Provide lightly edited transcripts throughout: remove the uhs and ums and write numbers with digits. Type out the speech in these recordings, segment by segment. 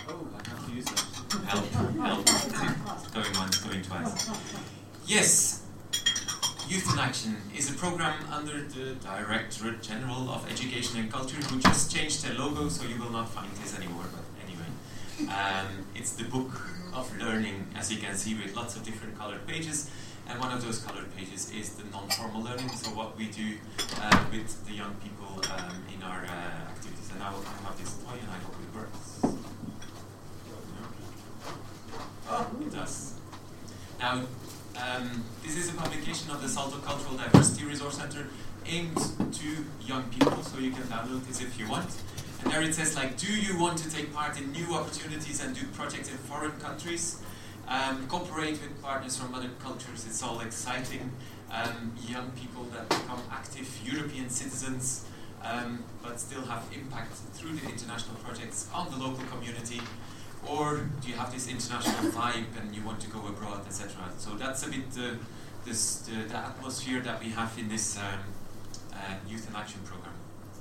Oh, I have to use that. Help. Going once, going twice. Yes, Youth in Action is a program under the Directorate General of Education and Culture, who just changed their logo, so you will not find this anymore, but anyway. It's the book of learning, as you can see, with lots of different colored pages. And one of those colored pages is the non-formal learning, so what we do with the young people in our activities. And now I have this toy and I hope it works. Oh, it does. Now, this is a publication of the Salto Cultural Diversity Resource Center aimed to young people, so you can download this if you want. And there it says, like, do you want to take part in new opportunities and do projects in foreign countries? Cooperate with partners from other cultures, it's all exciting. Young people that become active European citizens, but still have impact through the international projects on the local community. Or do you have this international vibe and you want to go abroad, etc. So that's a bit the atmosphere that we have in this Youth in Action program.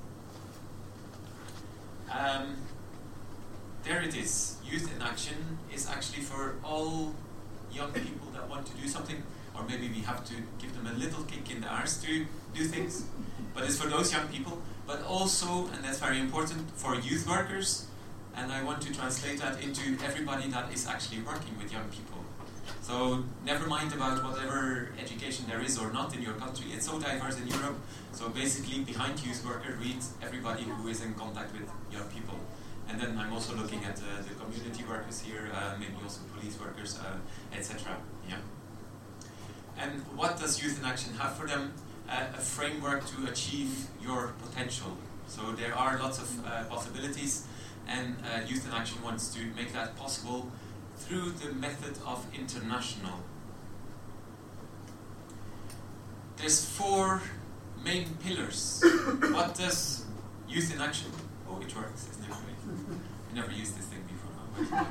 There it is. Youth in Action is actually for all young people that want to do something, or maybe we have to give them a little kick in the arse to do things. But it's for those young people, but also, and that's very important, for youth workers. And I want to translate that into everybody that is actually working with young people. So never mind about whatever education there is or not in your country. It's so diverse in Europe. So basically, behind youth worker, read everybody who is in contact with young people. And then I'm also looking at the community workers here, maybe also police workers, etc. Yeah. And what does Youth in Action have for them? A framework to achieve your potential. So there are lots of possibilities, and Youth in Action wants to make that possible through the method of international. There's 4 main pillars. What does Youth in Action? Oh, it works, isn't it great? I never used this thing before.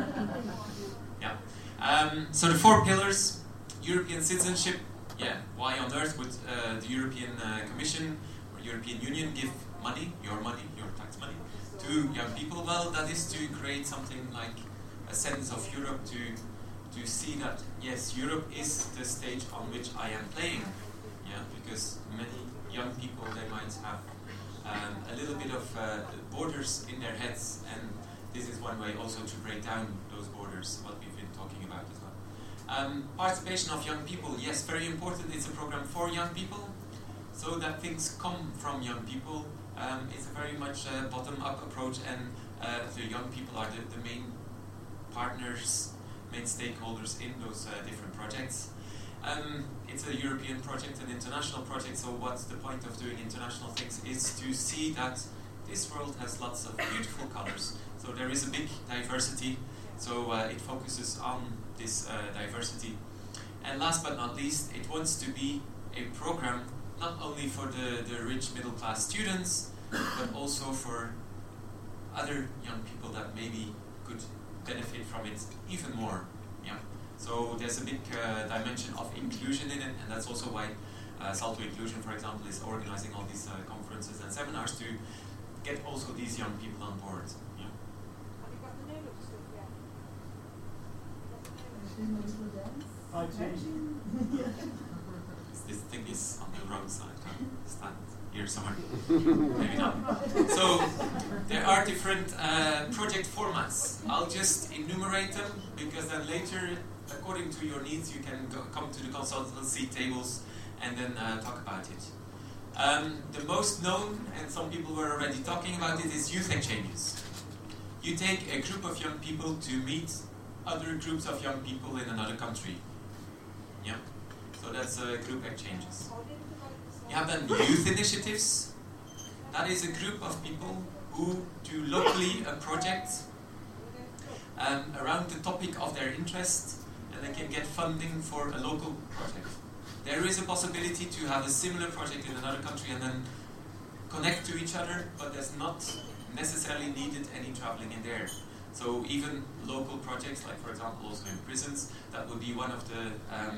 Yeah. So the 4 pillars: European citizenship. Yeah. Why on earth would the European Commission or European Union give money, your tax money, to young people? Well, that is to create something like a sense of Europe, to see that yes, Europe is the stage on which I am playing. Yeah, because many young people, they might have a little bit of borders in their heads, and this is one way also to break down those borders, what we've been talking about as well. Participation of young people, yes, very important. It's a program for young people, so that things come from young people. It's a very much bottom-up approach, and the young people are the main partners, main stakeholders in those different projects. It's a European project, an international project, so what's the point of doing international things is to see that this world has lots of beautiful colors. So there is a big diversity, so it focuses on this diversity. And last but not least, it wants to be a program not only for the rich middle-class students, but also for other young people that maybe could benefit from it even more. Yeah. So there's a big dimension of inclusion in it, and that's also why Salto Inclusion, for example, is organizing all these conferences and seminars to get also these young people on board. Yeah. Have you got the name of the stuff yet? This thing is on the wrong side. Stand here somewhere. Maybe not. So there are different project formats. I'll just enumerate them, because then later, according to your needs, you can come to the consultancy tables and then talk about it. The most known, and some people were already talking about it, is youth exchanges. You take a group of young people to meet other groups of young people in another country. Yeah. So that's group exchanges. You have then youth initiatives. That is a group of people who do locally a project around the topic of their interest, and they can get funding for a local project. There is a possibility to have a similar project in another country and then connect to each other, but there's not necessarily needed any traveling in there. So even local projects, like for example also in prisons, that would be one of the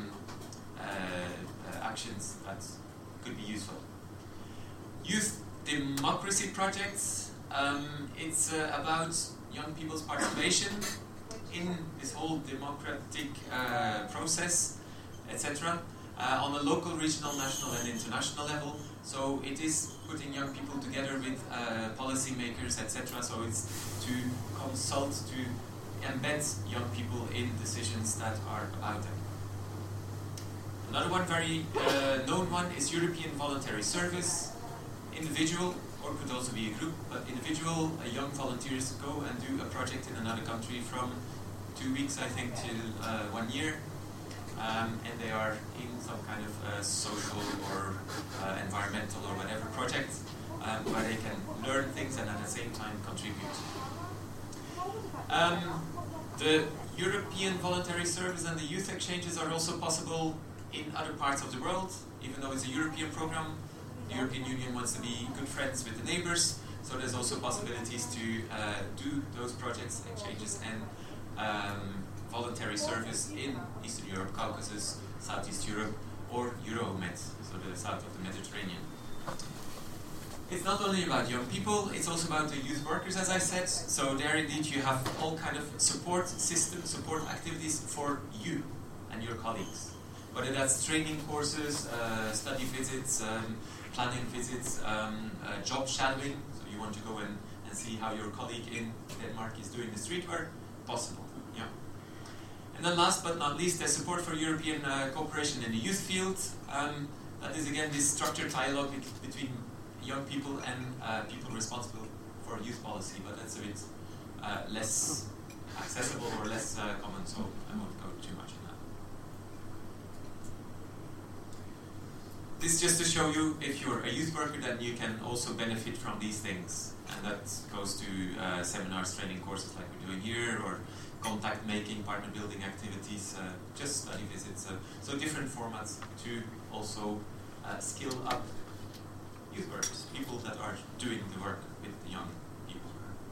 actions that could be useful. Youth democracy projects, it's about young people's participation in this whole democratic process, etc., on a local, regional, national and international level. So it is putting young people together with policymakers, etc. So it's to consult, to embed young people in decisions that are about them. Another one, very known one, is European Voluntary Service. Individual, or could also be a group, but individual, young volunteers go and do a project in another country from 2 weeks, I think, till 1 year. And they are in some kind of social or environmental or whatever project where they can learn things and at the same time contribute. The European Voluntary Service and the youth exchanges are also possible in other parts of the world, even though it's a European program. The European Union wants to be good friends with the neighbors, so there's also possibilities to do those projects, exchanges and voluntary service in Eastern Europe, Caucasus, Southeast Europe, or Euromed, so the south of the Mediterranean. It's not only about young people, it's also about the youth workers, as I said. So there indeed you have all kind of support systems, support activities for you and your colleagues. Whether that's training courses, study visits, planning visits, job shadowing, so you want to go and see how your colleague in Denmark is doing the street work, possible. Yeah. And then last but not least, there's support for European cooperation in the youth field. That is again this structured dialogue between young people and people responsible for youth policy, but that's a bit less accessible or less common, so I won't go too much on that. This just to show you, if you're a youth worker, then you can also benefit from these things. And that goes to seminars, training courses like we're doing here, or contact making, partner building activities, just study visits. So different formats to also skill up youth workers, people that are doing the work with the young people.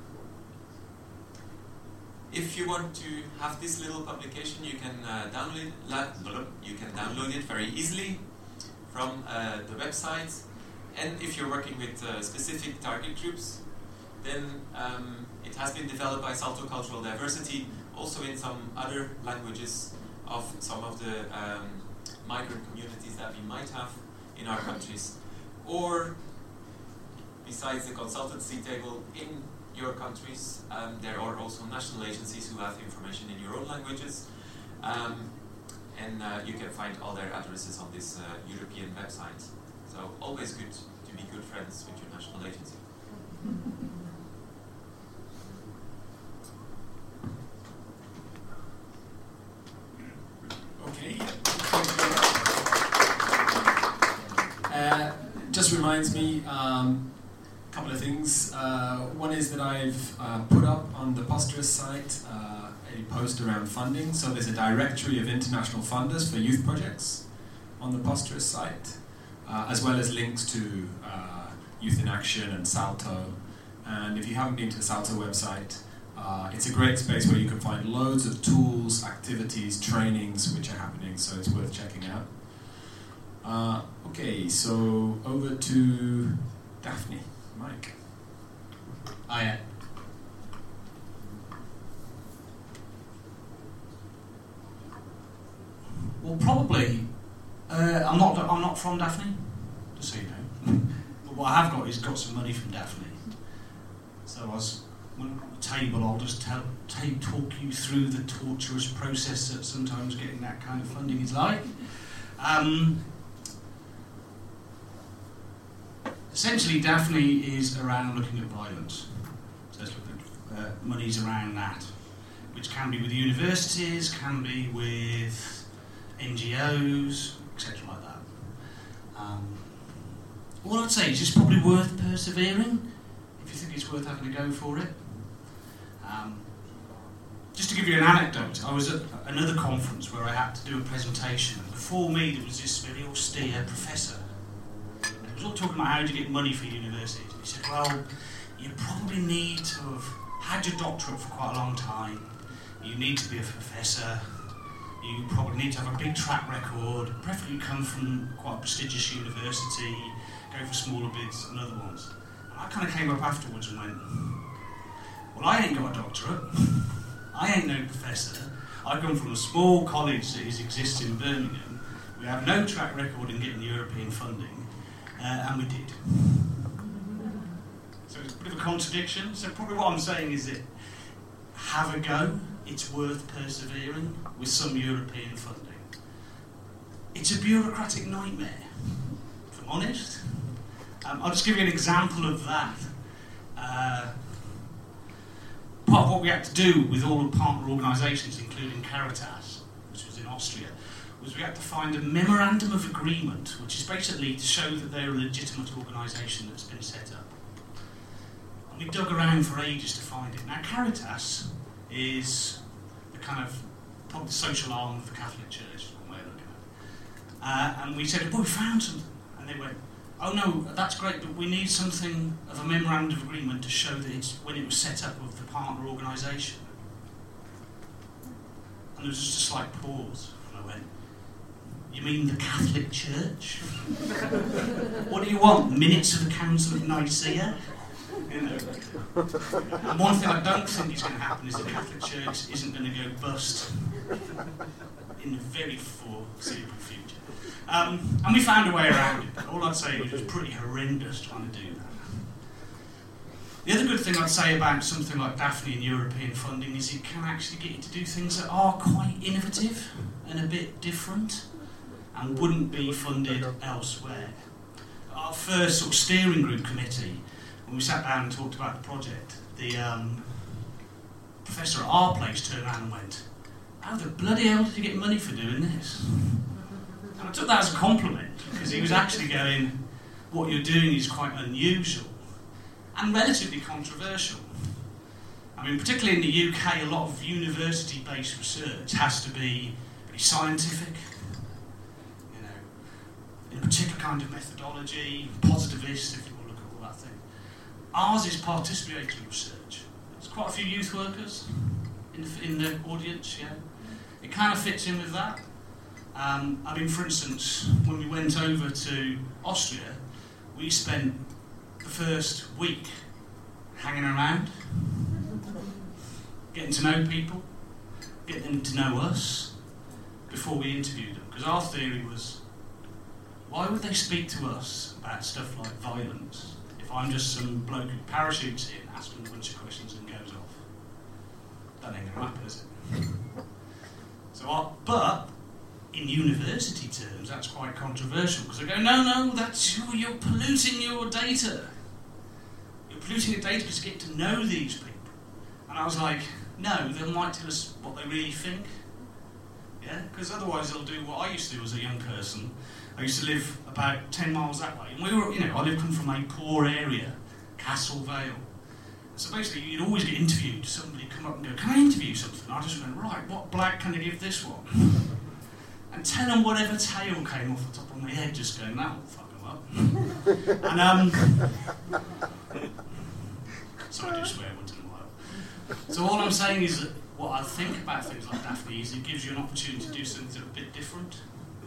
If you want to have this little publication, you can download it very easily from the website. And if you're working with specific target groups, then it has been developed by Salto Cultural Diversity, also in some other languages of some of the migrant communities that we might have in our countries. Or, besides the consultancy table in your countries, there are also national agencies who have information in your own languages. And you can find all their addresses on this European website. So always good to be good friends with your national agency. Okay. Just reminds me a couple of things. One is that I've put up on the Posterous site a post around funding. So there's a directory of international funders for youth projects on the Posterous site, as well as links to Youth in Action and Salto. And if you haven't been to the Salto website, it's a great space where you can find loads of tools, activities, trainings which are happening, so it's worth checking out. Okay, so over to Daphne. Mike. Hiya. Well, probably. I'm not from Daphne, just so you know. But what I have got is got some money from Daphne. So when I'm at the table, I'll just talk you through the torturous process that sometimes getting that kind of funding is like. Essentially, Daphne is around looking at violence. So it's looking at monies around that, which can be with universities, can be with NGOs, etc. like that. All I'd say is it's probably worth persevering if you think it's worth having a go for it. Just to give you an anecdote, I was at another conference where I had to do a presentation, and before me there was this very austere professor. He was all talking about how to get money for universities. And he said, well, you probably need to have had your doctorate for quite a long time. You need to be a professor. You probably need to have a big track record, preferably come from quite a prestigious university, go for smaller bids and other ones. And I kind of came up afterwards and went, Well, I ain't got a doctorate. I ain't no professor. I come from a small college that exists in Birmingham. We have no track record in getting European funding, and we did. So it's a bit of a contradiction. So probably what I'm saying is that have a go. It's worth persevering with some European funding. It's a bureaucratic nightmare, if I'm honest. I'll just give you an example of that. Part of what we had to do with all the partner organisations, including Caritas, which was in Austria, was we had to find a memorandum of agreement, which is basically to show that they're a legitimate organisation that's been set up. And we dug around for ages to find it. Now, Caritas is the kind of probably the social arm of the Catholic Church, is one way of looking at it. And we said, well, we found something. And they went, oh no, that's great, but we need something of a memorandum of agreement to show that it's when it was set up with the partner organisation. And there was just a slight pause, and I went, you mean the Catholic Church? What do you want, minutes of the Council of Nicaea? You know. And one thing I don't think is going to happen is the Catholic Church isn't going to go bust in the very foreseeable future. And we found a way around it. All I'd say is it was pretty horrendous trying to do that. The other good thing I'd say about something like Daphne and European funding is it can actually get you to do things that are quite innovative and a bit different and wouldn't be funded elsewhere. Our first sort of steering group committee, when we sat down and talked about the project, the professor at our place turned around and went, how the bloody hell did you get money for doing this? And I took that as a compliment, because he was actually going, what you're doing is quite unusual and relatively controversial. I mean, particularly in the UK, a lot of university-based research has to be very scientific, you know, in a particular kind of methodology, positivist, if you want to look at all that thing. Ours is participatory research. There's quite a few youth workers in the audience, yeah. It kind of fits in with that. I mean, for instance, when we went over to Austria, we spent the first week hanging around, getting to know people, getting them to know us before we interviewed them. Because our theory was, why would they speak to us about stuff like violence if I'm just some bloke who parachutes in, asks them a bunch of questions and goes off? That ain't going to happen, is it? But in university terms, that's quite controversial, because they go, no, you're polluting your data. You're polluting your data because you get to know these people. And I was like, no, they might tell us what they really think. Yeah, because otherwise they'll do what I used to do as a young person. I used to live about 10 miles that way, and I come from a poor area, Castle Vale. So basically, you'd always get interviewed. Somebody come up and go, can I interview something? And I just went, right, what black can I give this one? And tell them whatever tale came off the top of my head, just going, that'll fuck them up. And, so I do swear once in a while. So all I'm saying is that what I think about things like Daphne is it gives you an opportunity to do something that are a bit different.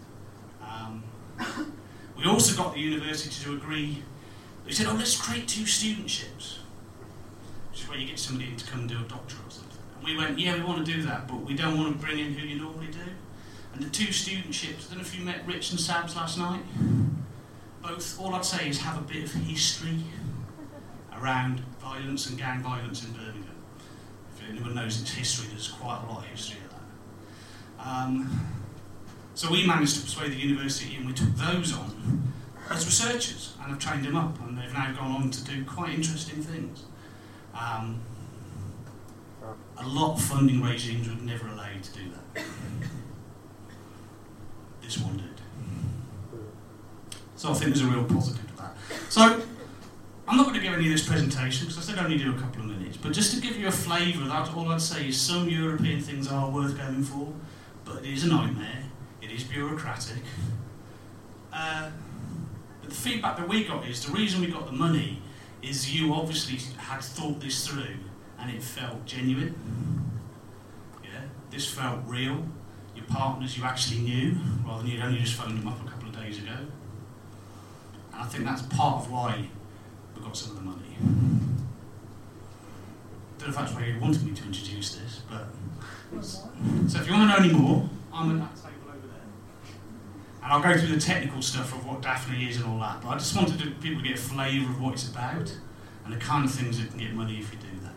We also got the university to agree. They said, let's create 2 studentships, which is where you get somebody in to come and do a doctorate or something. And we went, yeah, we want to do that, but we don't want to bring in who you normally do. And the 2 studentships, I don't know if you met Rich and Sabs last night. Both, all I'd say is have a bit of history around violence and gang violence in Birmingham. If anyone knows its history, there's quite a lot of history of that. So we managed to persuade the university, and we took those on as researchers and have trained them up, and they've now gone on to do quite interesting things. A lot of funding regimes would never allow you to do that. This one did. So I think there's a real positive to that. So I'm not going to give any of this presentation because I said only do a couple of minutes, but just to give you a flavour of that, all I'd say is some European things are worth going for, but it is a nightmare, it is bureaucratic. But the feedback that we got is the reason we got the money is you obviously had thought this through and it felt genuine. Yeah, this felt real. Your partners you actually knew, rather than you'd only just phoned them up a couple of days ago. And I think that's part of why we got some of the money. don't know if that's why you wanted me to introduce this, but... So if you want to know any more, I'm at that table over there. And I'll go through the technical stuff of what Daphne is and all that, but I just wanted people to get a flavour of what it's about and the kind of things that can get money if you do that.